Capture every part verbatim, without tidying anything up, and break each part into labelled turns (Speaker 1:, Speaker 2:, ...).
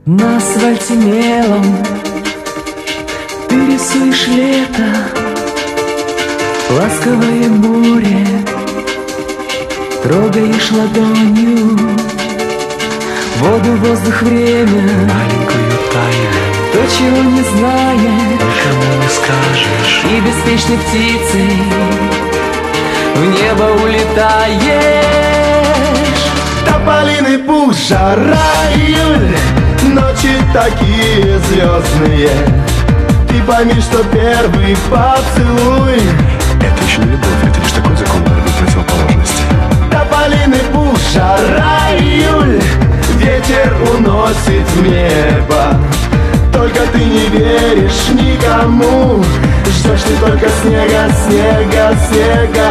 Speaker 1: На асфальте мелом ты рисуешь лето, ласковое море трогаешь ладонью, воду, воздух, время,
Speaker 2: маленькую тайну,
Speaker 1: то, чего не знаешь,
Speaker 2: никому не скажешь.
Speaker 1: И беспечной птицей в небо улетаешь.
Speaker 3: Тополиный пух, жара, июль, ночи такие звездные. Ты пойми, что первый поцелуй
Speaker 2: — это еще не любовь, это лишь такой закон борьбы противоположностей.
Speaker 3: Тополиный пух, жара, июль, ветер уносит в небо. Только ты не веришь никому, ждешь ты только снега, снега, снега.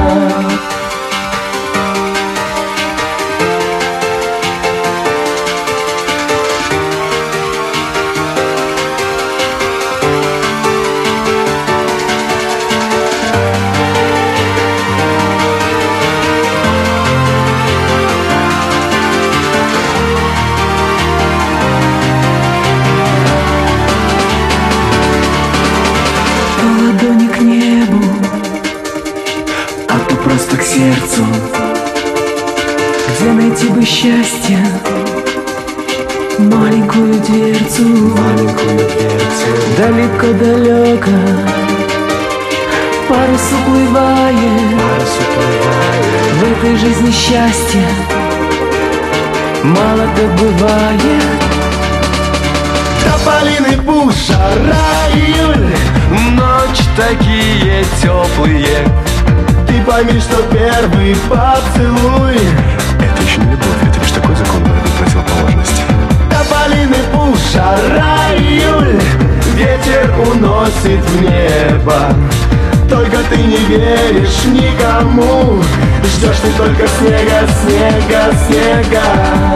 Speaker 1: Ладони к небу, а то просто к сердцу. Где найти бы счастье, маленькую дверцу,
Speaker 2: Маленькую дверцу,
Speaker 1: далеко-далеко парус уплывает.
Speaker 2: парус уплывает.
Speaker 1: В этой жизни счастья мало так бывает.
Speaker 3: Тополиный пух, жара, июль,
Speaker 2: Ночи такие теплые.
Speaker 3: ты пойми, что первый поцелуй
Speaker 2: — это еще не любовь, это лишь такой закон борьбы противоположностей.
Speaker 3: Тополиный пух, жара, июль, ветер уносит в небо. Только ты не веришь никому, ждешь ты только снега, снега, снега.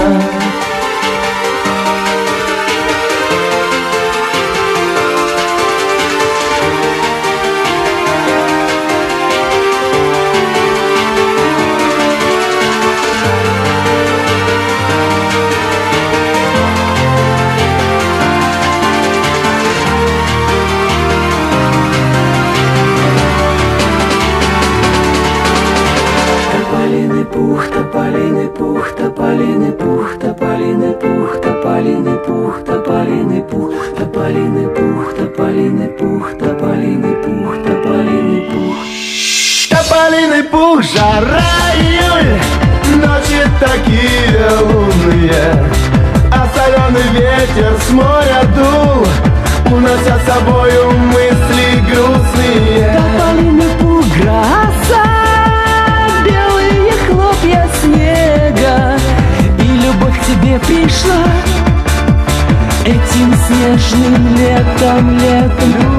Speaker 1: Тополиный пух, тополиный пух, тополиный пух, тополиный пух, тополиный пух, тополиный пух, тополиный пух, тополиный пух, тополиный пух, тополиный пух.
Speaker 3: Тополиный пух, жара, июль, ночи такие лунные, а соленый ветер с моря дул, унося с собою мысли грустные.
Speaker 1: Тополиный пух, гроза, белые хлопья снега, и любовь к тебе пришла этим снежным летом, летом.